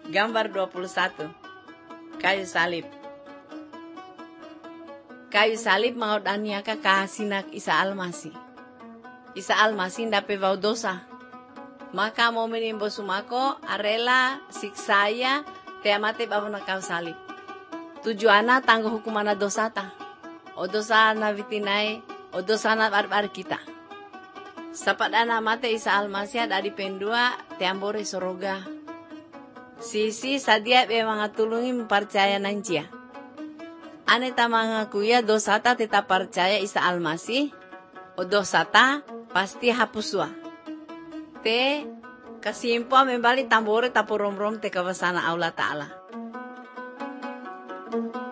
Gambar 21. Kayu salib. Kayu salib maut aniaka kahasinak Isa Almasih. Isa Almasih ndape vau dosa. Maka mau menimbo sumako arela siksaya te amate babona kau salib. Tujuana tangguh hukumana dosata. O dosa na vitinai, o dosa na barbar kita. Sapadana mate Isa Almasih dari pendua te ambore soroga. Sisi sadia be mangatulungi mempercaya nancia. Ane tamangakuya dosata tetap percaya Isa Almasih. O dosata pasti hapuswa. Te kasimpo membali tambore tapurom-rom te kawasana Allah Ta'ala.